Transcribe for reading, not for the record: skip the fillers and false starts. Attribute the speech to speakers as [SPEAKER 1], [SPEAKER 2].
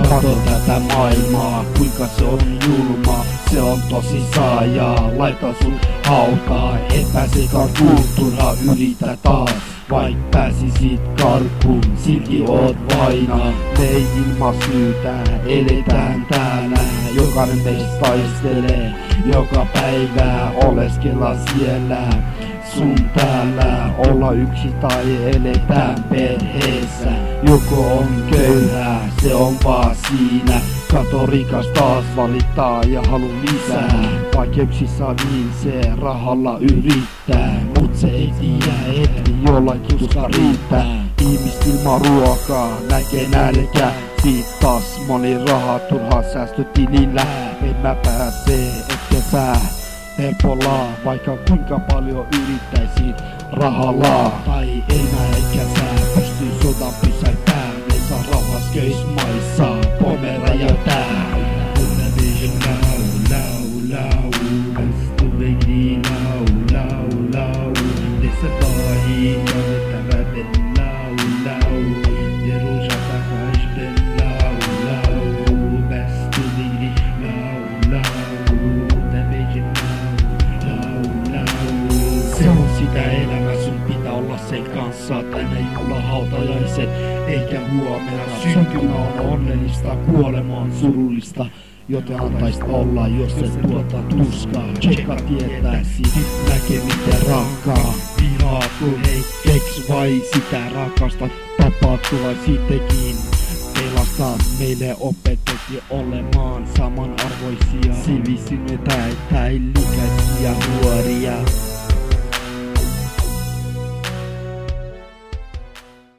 [SPEAKER 1] Kato tätä maailmaa, kuinka se on julma. Se on tosi saajaa, laita sun hautaa. Et pääse karkuun, turha yritä taas. Vaik pääsisit karkuun, silti oot vaina. Me ei ilman syytä, eletään täällä. Jokainen meistä taistelee, joka päivä oleskella siellä. Sun täällä olla yksi tai eletään perheessä. Joko on köyhää, se on vaan siinä. Kato rikas taas valittaa ja halu lisää. Vaikeuksissa niin se rahalla yrittää. Mut se ei tiedä, että jollakin tuska riittää. Ihmiset ilman ruokaa näkee nälkää. Siit taas moni raha turhaa säästötilillä. En mä pääse, etkä sä. Helpolla, vaikka kuinka paljon yrittäisit rahalla. Tai enää etkä sä pysty sodan pysäyttää. Ne saa rauhas köysmaissa, pomera ja tää. Television lau, Westuvedi lau. Dessa bahi, jolle lau. Jerusalem takaisin lau. Westuvedi lau. Se on sitä elämää, sun pitää olla sen kanssa. Tänä juhlahautajaisen, eikä huomenna. Syntymä on onnellista, kuolema on surullista. Joten antaisit olla, jos et tuota tuskaa. Tsekka tietäisi, näkee miten rakkaa. Vihaatu hetkeks vai sitä rakasta. Tapahtua sittenkin. Pelastaa meille opetettiin olemaan samanarvoisia. Sivistyneitä, ikäisiä nuoria.